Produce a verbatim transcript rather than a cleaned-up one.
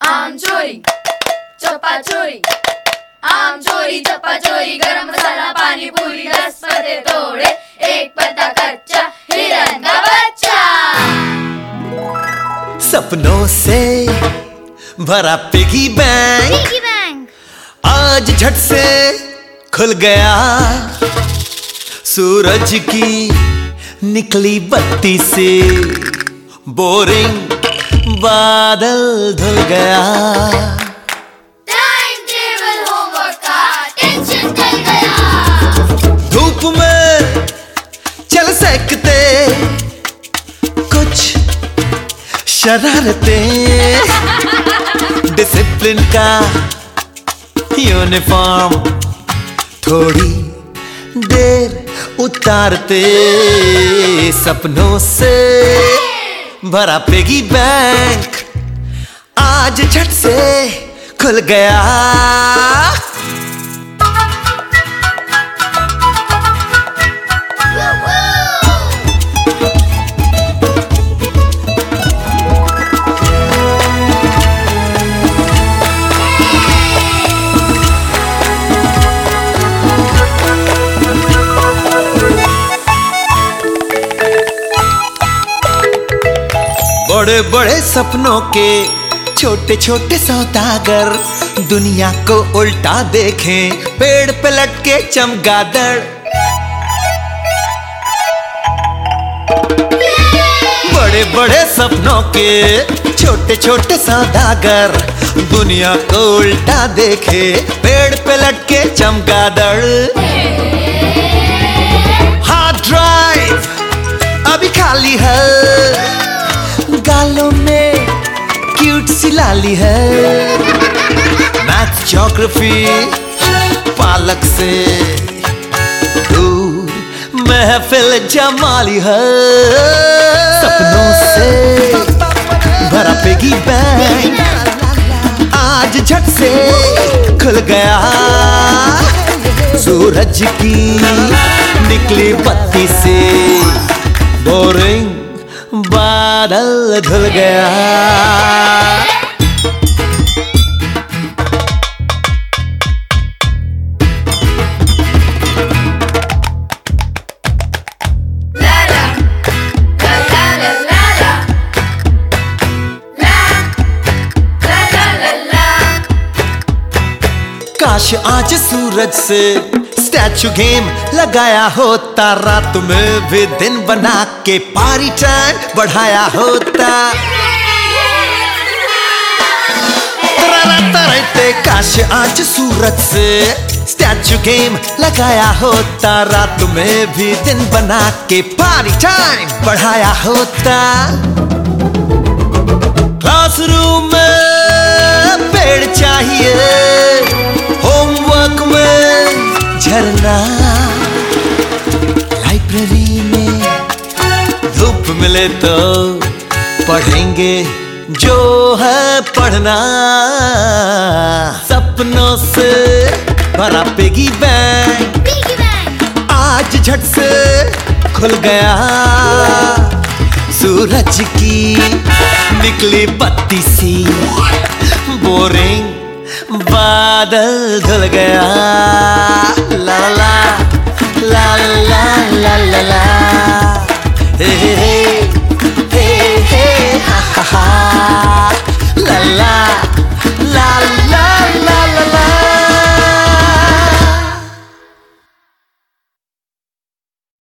आम चोरी चप्पा चोरी, आम चोरी चप्पा चोरी, गरम मसाला पानी पूरी, दस पत्ते तोड़े एक पत्ता कच्चा, हिरन का बच्चा। सपनों से भरा पिगी बैंक, पिगी बैंक आज झट से खुल गया। सूरज की निकली बत्ती से बोरिंग बादल धुल गया। टाइम टेबल होमवर्क का टेंशन टल गया। धूप में चल सकते कुछ शरारतें, डिसिप्लिन का यूनिफॉर्म थोड़ी देर उतारते। सपनों से भरा पिगी बैंक आज झट से खुल गया। बड़े बड़े सपनों के छोटे छोटे सौदागर दुनिया को उल्टा देखें, पेड़ पे लटके चमगादड़। बड़े बड़े सपनों के छोटे छोटे सौदागर दुनिया को उल्टा देखे, पेड़ पे लटके चमगादड़। हार्ड ड्राइव अभी खाली है, गालों में क्यूट सी लाली है। मैथ ज्योग्राफी पालक से दूर महफिल जमाली है। सपनों से भरा पिगी बैंक आज झट से खुल गया। सूरज की निकली बत्ती से बोरिंग बादल धुल गया। काश आज सूरज से स्टैचू गेम लगाया होता, रात में भी दिन बना के पारी टाइम बढ़ाया होता। काश आज सूरज से स्टैचू गेम लगाया होता, रात में भी दिन बना के पारी टाइम बढ़ाया होता। क्लासरूम में पेड़ चाहिए, होमवर्क में झरना, लाइब्रेरी में धूप मिले तो पढ़ेंगे जो है पढ़ना। सपनों से भरा पिगी बैंक, पिगी बैंक आज झट से खुल गया। सूरज की निकली बत्ती सी बोरिंग बादल धुल गया। ला ला ला ला ला ला ला हे हे हे हे हे हा हा हा ला ला ला